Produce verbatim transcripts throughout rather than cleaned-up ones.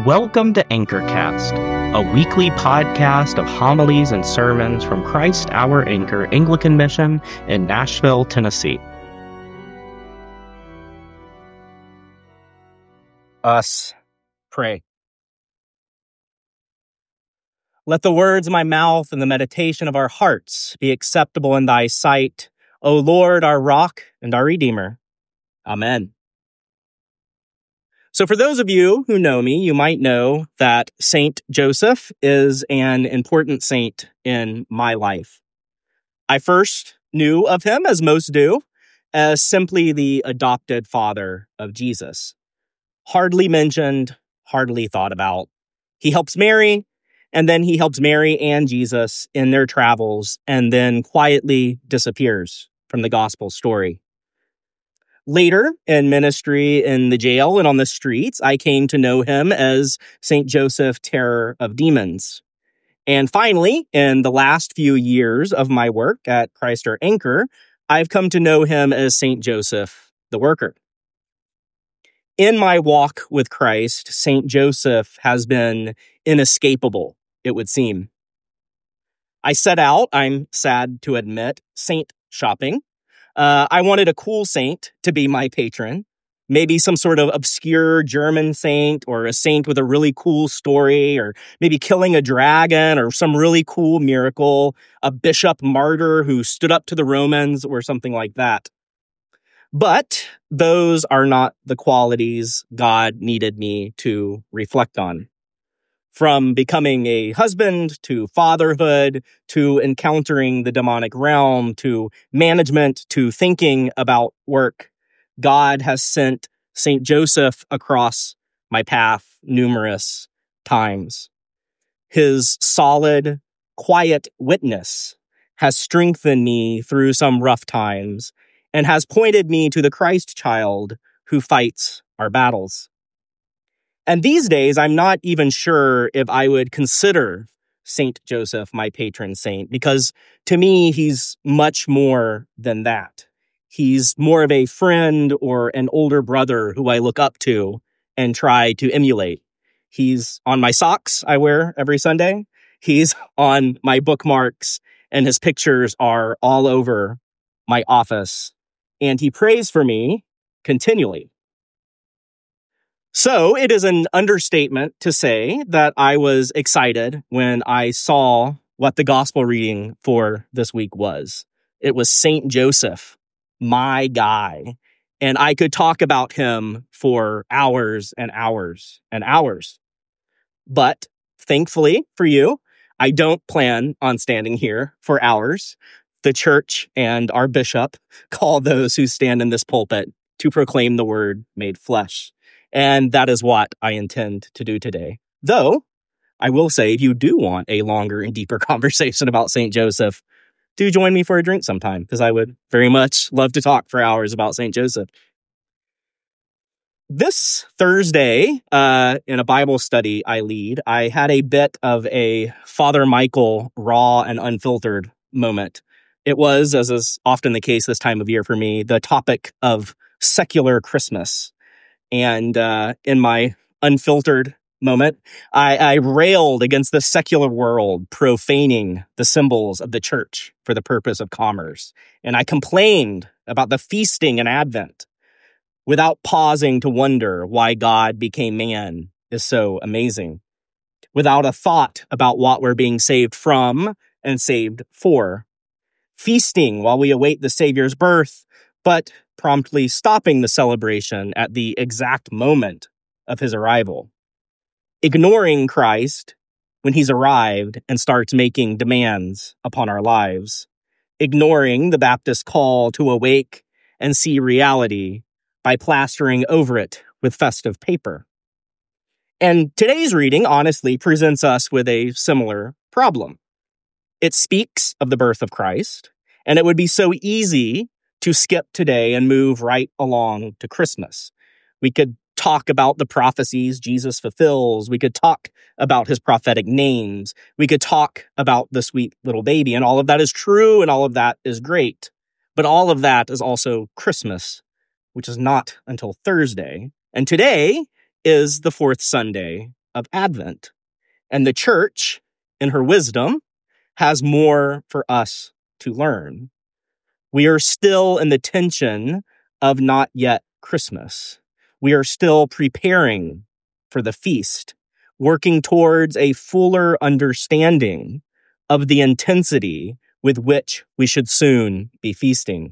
Welcome to Anchorcast, a weekly podcast of homilies and sermons from Christ Our Anchor Anglican Mission in Nashville, Tennessee. Us pray. Let the words of my mouth and the meditation of our hearts be acceptable in thy sight, O Lord, our rock and our redeemer. Amen. So for those of you who know me, you might know that Saint Joseph is an important saint in my life. I first knew of him, as most do, as simply the adopted father of Jesus. Hardly mentioned, hardly thought about. He helps Mary, and then he helps Mary and Jesus in their travels, and then quietly disappears from the gospel story. Later, in ministry in the jail and on the streets, I came to know him as Saint Joseph, Terror of Demons. And finally, in the last few years of my work at Christ Our Anchor, I've come to know him as Saint Joseph, the Worker. In my walk with Christ, Saint Joseph has been inescapable, it would seem. I set out, I'm sad to admit, saint shopping. Uh, I wanted a cool saint to be my patron, maybe some sort of obscure German saint or a saint with a really cool story, or maybe killing a dragon or some really cool miracle, a bishop martyr who stood up to the Romans or something like that. But those are not the qualities God needed me to reflect on. From becoming a husband, to fatherhood, to encountering the demonic realm, to management, to thinking about work, God has sent Saint Joseph across my path numerous times. His solid, quiet witness has strengthened me through some rough times and has pointed me to the Christ child who fights our battles. And these days, I'm not even sure if I would consider Saint Joseph my patron saint, because to me, he's much more than that. He's more of a friend or an older brother who I look up to and try to emulate. He's on my socks I wear every Sunday. He's on my bookmarks, and his pictures are all over my office. And he prays for me continually. So it is an understatement to say that I was excited when I saw what the gospel reading for this week was. It was Saint Joseph, my guy, and I could talk about him for hours and hours and hours. But thankfully for you, I don't plan on standing here for hours. The church and our bishop call those who stand in this pulpit to proclaim the word made flesh. And that is what I intend to do today. Though, I will say, if you do want a longer and deeper conversation about Saint Joseph, do join me for a drink sometime, because I would very much love to talk for hours about Saint Joseph. This Thursday, uh, in a Bible study I lead, I had a bit of a Father Michael raw and unfiltered moment. It was, as is often the case this time of year for me, the topic of secular Christmas. And uh, in my unfiltered moment, I, I railed against the secular world profaning the symbols of the church for the purpose of commerce. And I complained about the feasting in Advent without pausing to wonder why God became man is so amazing, without a thought about what we're being saved from and saved for. Feasting while we await the Savior's birth, but promptly stopping the celebration at the exact moment of his arrival. Ignoring Christ when he's arrived and starts making demands upon our lives. Ignoring the Baptist call to awake and see reality by plastering over it with festive paper. And today's reading honestly presents us with a similar problem. It speaks of the birth of Christ, and it would be so easy to skip today and move right along to Christmas. We could talk about the prophecies Jesus fulfills. We could talk about his prophetic names. We could talk about the sweet little baby, and all of that is true, and all of that is great. But all of that is also Christmas, which is not until Thursday. And today is the fourth Sunday of Advent. And the church, in her wisdom, has more for us to learn. We are still in the tension of not yet Christmas. We are still preparing for the feast, working towards a fuller understanding of the intensity with which we should soon be feasting.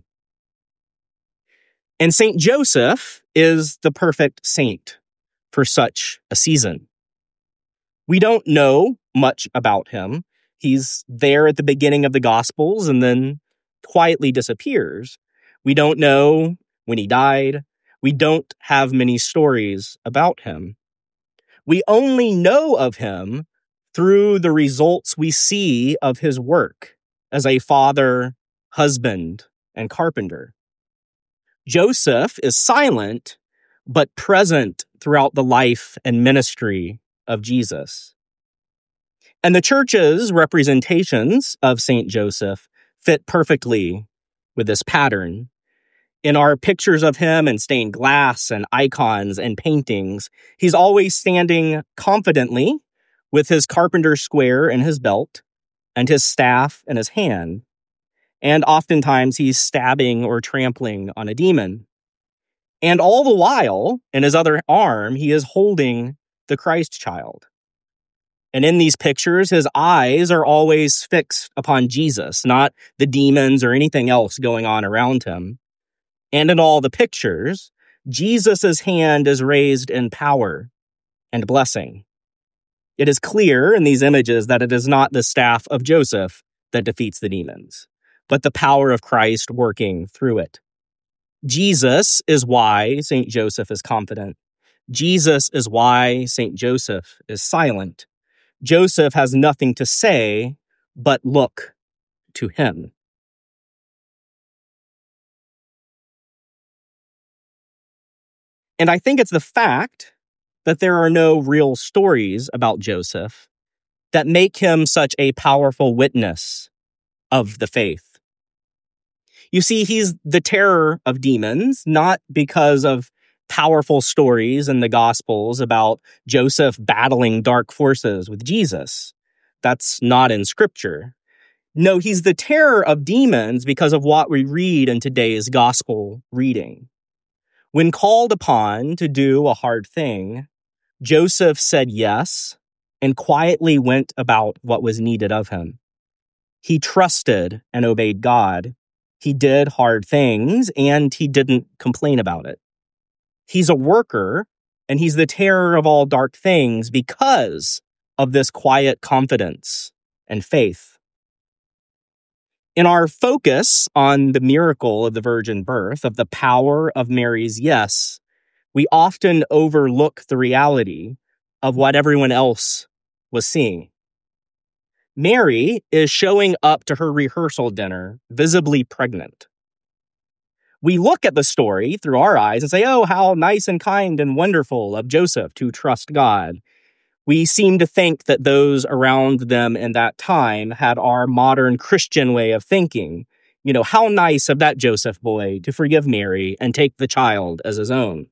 And Saint Joseph is the perfect saint for such a season. We don't know much about him. He's there at the beginning of the Gospels and then quietly disappears. We don't know when he died. We don't have many stories about him. We only know of him through the results we see of his work as a father, husband, and carpenter. Joseph is silent, but present throughout the life and ministry of Jesus. And the church's representations of Saint Joseph fit perfectly with this pattern. In our pictures of him in stained glass and icons and paintings, he's always standing confidently with his carpenter's square in his belt and his staff in his hand. And oftentimes he's stabbing or trampling on a demon. And all the while, in his other arm, he is holding the Christ child. And in these pictures, his eyes are always fixed upon Jesus, not the demons or anything else going on around him. And in all the pictures, Jesus' hand is raised in power and blessing. It is clear in these images that it is not the staff of Joseph that defeats the demons, but the power of Christ working through it. Jesus is why Saint Joseph is confident. Jesus is why Saint Joseph is silent. Joseph has nothing to say but look to him. And I think it's the fact that there are no real stories about Joseph that make him such a powerful witness of the faith. You see, he's the terror of demons, not because of powerful stories in the Gospels about Joseph battling dark forces with Jesus. That's not in Scripture. No, he's the terror of demons because of what we read in today's Gospel reading. When called upon to do a hard thing, Joseph said yes and quietly went about what was needed of him. He trusted and obeyed God. He did hard things and he didn't complain about it. He's a worker and he's the terror of all dark things because of this quiet confidence and faith. In our focus on the miracle of the virgin birth, of the power of Mary's yes, we often overlook the reality of what everyone else was seeing. Mary is showing up to her rehearsal dinner visibly pregnant. We look at the story through our eyes and say, oh, how nice and kind and wonderful of Joseph to trust God. We seem to think that those around them in that time had our modern Christian way of thinking. You know, how nice of that Joseph boy to forgive Mary and take the child as his own.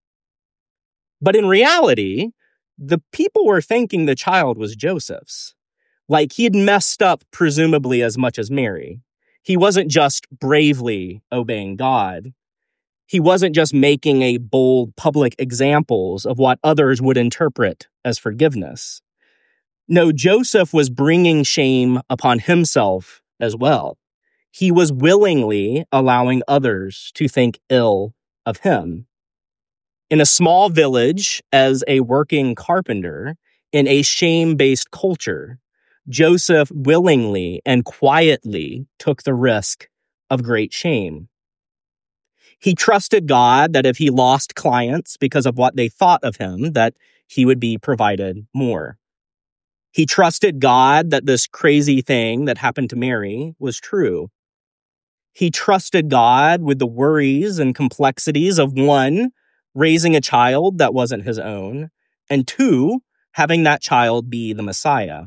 But in reality, the people were thinking the child was Joseph's. Like he'd messed up presumably as much as Mary. He wasn't just bravely obeying God. He wasn't just making a bold public examples of what others would interpret as forgiveness. No, Joseph was bringing shame upon himself as well. He was willingly allowing others to think ill of him. In a small village, as a working carpenter, in a shame-based culture, Joseph willingly and quietly took the risk of great shame. He trusted God that if he lost clients because of what they thought of him, that he would be provided more. He trusted God that this crazy thing that happened to Mary was true. He trusted God with the worries and complexities of one, raising a child that wasn't his own, and two, having that child be the Messiah.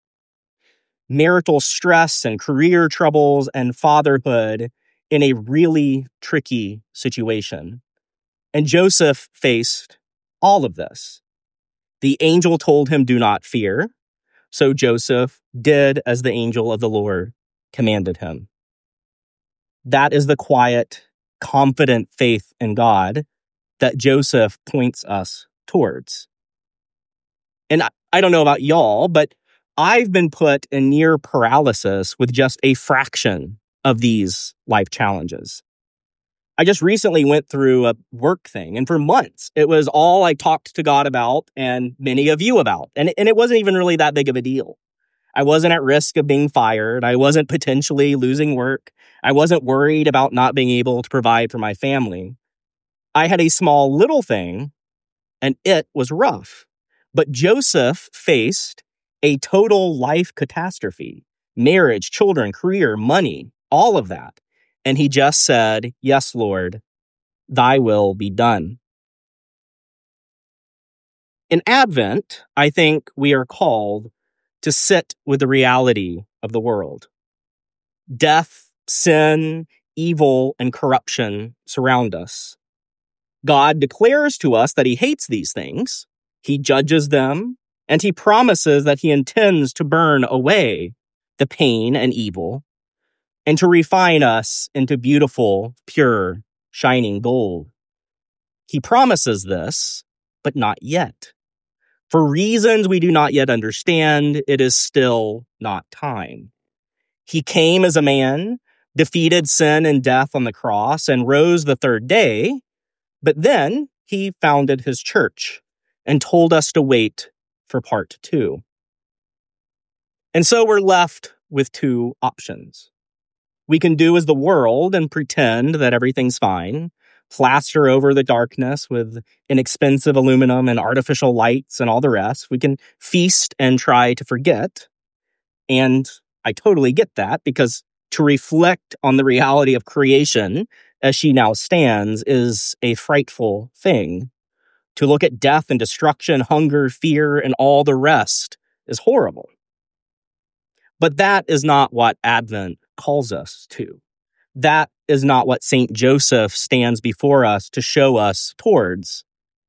Marital stress and career troubles and fatherhood in a really tricky situation. And Joseph faced all of this. The angel told him, "Do not fear." So Joseph did as the angel of the Lord commanded him. That is the quiet, confident faith in God that Joseph points us towards. And I, I don't know about y'all, but I've been put in near paralysis with just a fraction of these life challenges. I just recently went through a work thing, and for months, it was all I talked to God about and many of you about. And, and it wasn't even really that big of a deal. I wasn't at risk of being fired. I wasn't potentially losing work. I wasn't worried about not being able to provide for my family. I had a small little thing, and it was rough. But Joseph faced a total life catastrophe, marriage, children, career, money, all of that. And he just said, "Yes, Lord, thy will be done." In Advent, I think we are called to sit with the reality of the world. Death, sin, evil, and corruption surround us. God declares to us that he hates these things, he judges them, and he promises that he intends to burn away the pain and evil and to refine us into beautiful, pure, shining gold. He promises this, but not yet. For reasons we do not yet understand, it is still not time. He came as a man, defeated sin and death on the cross, and rose the third day, but then he founded his church and told us to wait for part two. And so we're left with two options. We can do as the world and pretend that everything's fine, plaster over the darkness with inexpensive aluminum and artificial lights and all the rest. We can feast and try to forget. And I totally get that, because to reflect on the reality of creation as she now stands is a frightful thing. To look at death and destruction, hunger, fear, and all the rest is horrible. But that is not what Advent calls us to. That is not what Saint Joseph stands before us to show us towards.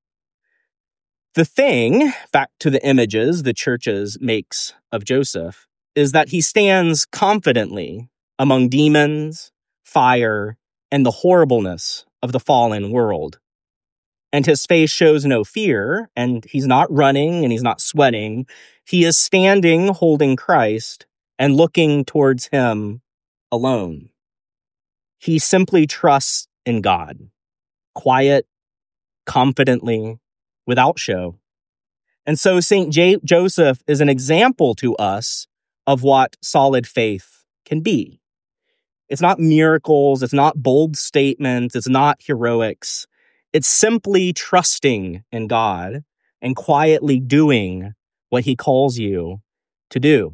The thing, back to the images the churches makes of Joseph, is that he stands confidently among demons, fire, and the horribleness of the fallen world. And his face shows no fear, and he's not running and he's not sweating. He is standing holding Christ and looking towards him alone. He simply trusts in God, quiet, confidently, without show. And so Saint J- Joseph is an example to us of what solid faith can be. It's not miracles, it's not bold statements, it's not heroics. It's simply trusting in God and quietly doing what he calls you to do.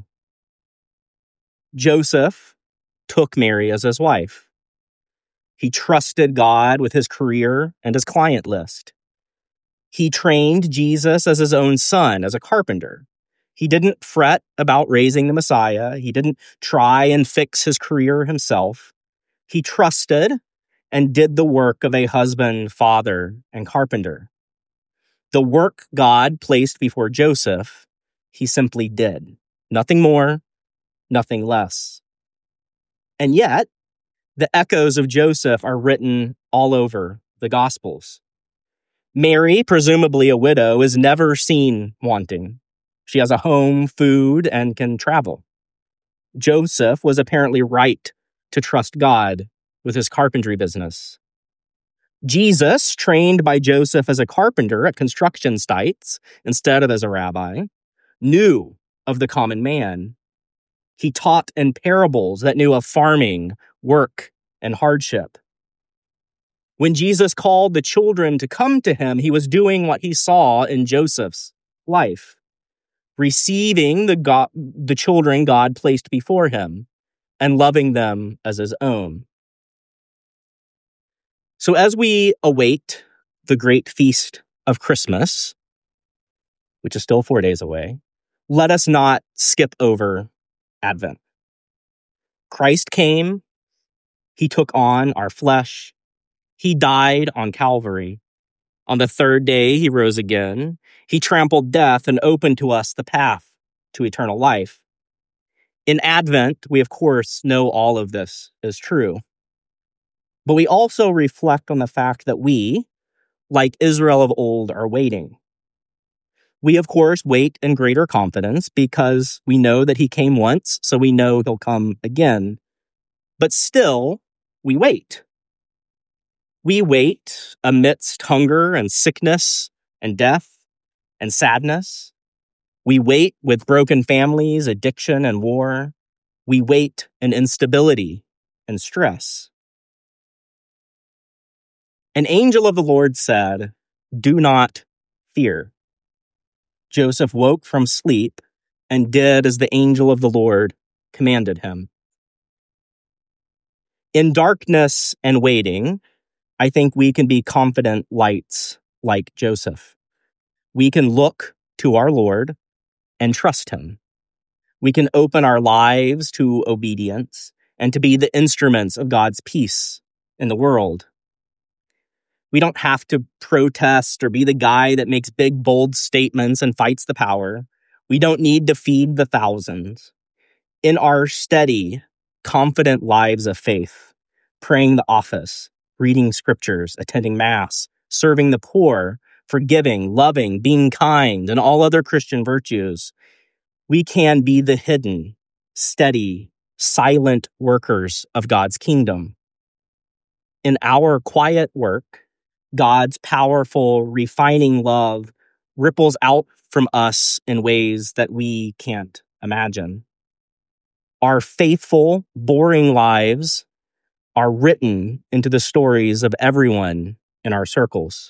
Joseph took Mary as his wife. He trusted God with his career and his client list. He trained Jesus as his own son, as a carpenter. He didn't fret about raising the Messiah. He didn't try and fix his career himself. He trusted and did the work of a husband, father, and carpenter. The work God placed before Joseph, he simply did. Nothing more, nothing less. And yet, the echoes of Joseph are written all over the Gospels. Mary, presumably a widow, is never seen wanting. She has a home, food, and can travel. Joseph was apparently right to trust God with his carpentry business. Jesus, trained by Joseph as a carpenter at construction sites instead of as a rabbi, knew of the common man. He taught in parables that knew of farming, work, and hardship. When Jesus called the children to come to him, he was doing what he saw in Joseph's life, receiving the, God, the children God placed before him and loving them as his own. So as we await the great feast of Christmas, which is still four days away, let us not skip over Advent. Christ came, he took on our flesh, he died on Calvary, On the third day, he rose again. He trampled death and opened to us the path to eternal life. In Advent, we of course know all of this is true. But we also reflect on the fact that we, like Israel of old, are waiting. We, of course, wait in greater confidence because we know that he came once, so we know he'll come again. But still, we wait. We wait amidst hunger and sickness and death and sadness. We wait with broken families, addiction, and war. We wait in instability and stress. An angel of the Lord said, "Do not fear." Joseph woke from sleep and did as the angel of the Lord commanded him. In darkness and waiting, I think we can be confident lights like Joseph. We can look to our Lord and trust him. We can open our lives to obedience and to be the instruments of God's peace in the world. We don't have to protest or be the guy that makes big, bold statements and fights the power. We don't need to feed the thousands. In our steady, confident lives of faith, praying the office, reading scriptures, attending mass, serving the poor, forgiving, loving, being kind, and all other Christian virtues, we can be the hidden, steady, silent workers of God's kingdom. In our quiet work, God's powerful, refining love ripples out from us in ways that we can't imagine. Our faithful, boring lives are written into the stories of everyone in our circles.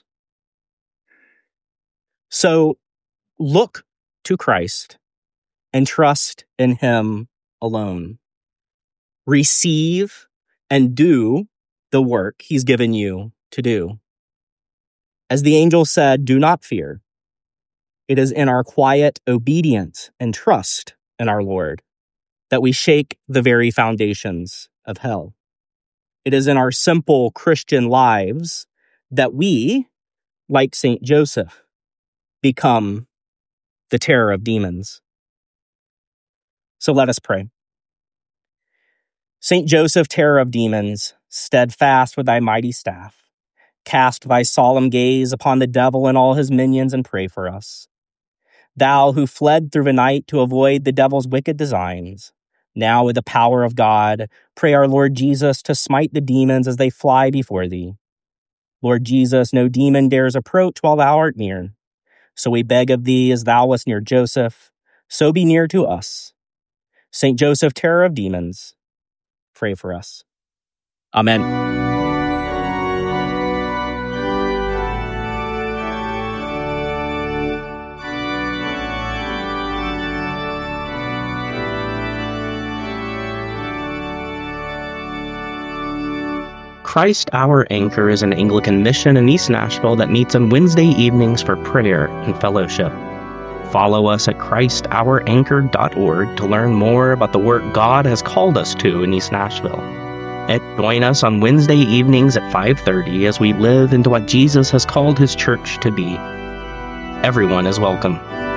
So look to Christ and trust in him alone. Receive and do the work he's given you to do. As the angel said, do not fear. It is in our quiet obedience and trust in our Lord that we shake the very foundations of hell. It is in our simple Christian lives that we, like Saint Joseph, become the terror of demons. So let us pray. Saint Joseph, terror of demons, steadfast with thy mighty staff, cast thy solemn gaze upon the devil and all his minions and pray for us. Thou who fled through the night to avoid the devil's wicked designs, now with the power of God, pray our Lord Jesus to smite the demons as they fly before thee. Lord Jesus, no demon dares approach while thou art near. So we beg of thee, as thou wast near Joseph, so be near to us. Saint Joseph, terror of demons, pray for us. Amen. Christ Our Anchor is an Anglican mission in East Nashville that meets on Wednesday evenings for prayer and fellowship. Follow us at christ our anchor dot org to learn more about the work God has called us to in East Nashville. And join us on Wednesday evenings at five thirty as we live into what Jesus has called his church to be. Everyone is welcome.